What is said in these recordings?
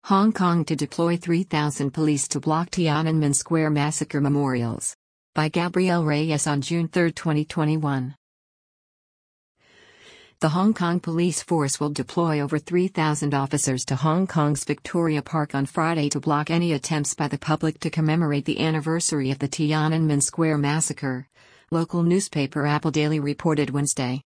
Hong Kong to deploy 3,000 police to block Tiananmen Square massacre memorials. By Gabrielle Reyes on June 3, 2021. The Hong Kong police force will deploy over 3,000 officers to Hong Kong's Victoria Park on Friday to block any attempts by the public to commemorate the anniversary of the Tiananmen Square massacre, local newspaper Apple Daily reported Wednesday.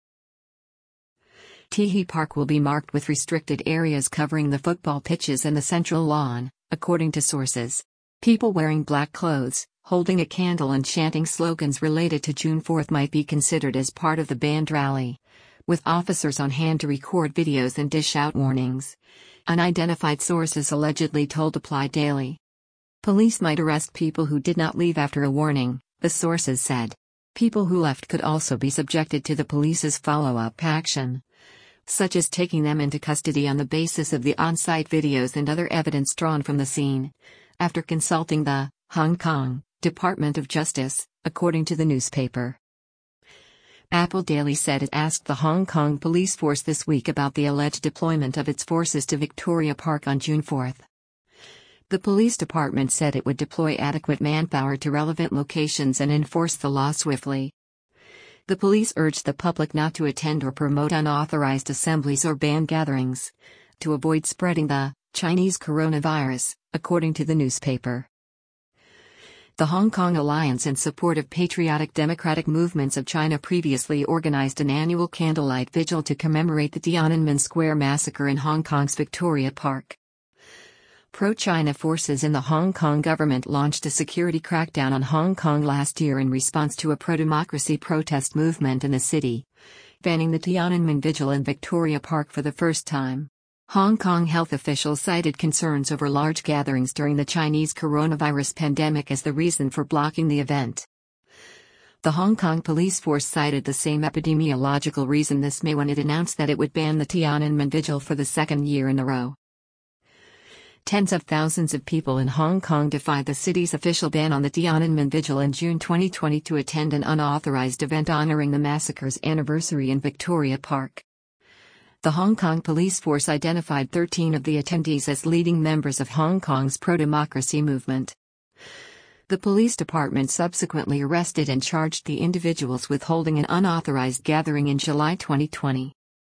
Tiananmen Park will be marked with restricted areas covering the football pitches and the central lawn, according to sources. People wearing black clothes, holding a candle and chanting slogans related to June 4 might be considered as part of the banned rally, with officers on hand to record videos and dish out warnings. Unidentified sources allegedly told Apply Daily. Police might arrest people who did not leave after a warning, the sources said. People who left could also be subjected to the police's follow-up action, such as taking them into custody on the basis of the on-site videos and other evidence drawn from the scene, after consulting the Hong Kong Department of Justice, according to the newspaper. Apple Daily said it asked the Hong Kong police force this week about the alleged deployment of its forces to Victoria Park on June 4. The police department said it would deploy adequate manpower to relevant locations and enforce the law swiftly. The police urged the public not to attend or promote unauthorized assemblies or banned gatherings, to avoid spreading the Chinese coronavirus, according to the newspaper. The Hong Kong Alliance in Support of Patriotic Democratic Movements of China previously organized an annual candlelight vigil to commemorate the Tiananmen Square massacre in Hong Kong's Victoria Park. Pro-China forces in the Hong Kong government launched a security crackdown on Hong Kong last year in response to a pro-democracy protest movement in the city, banning the Tiananmen Vigil in Victoria Park for the first time. Hong Kong health officials cited concerns over large gatherings during the Chinese coronavirus pandemic as the reason for blocking the event. The Hong Kong police force cited the same epidemiological reason this May when it announced that it would ban the Tiananmen Vigil for the second year in a row. Tens of thousands of people in Hong Kong defied the city's official ban on the Tiananmen Vigil in June 2020 to attend an unauthorized event honoring the massacre's anniversary in Victoria Park. The Hong Kong police force identified 13 of the attendees as leading members of Hong Kong's pro-democracy movement. The police department subsequently arrested and charged the individuals with holding an unauthorized gathering in July 2020.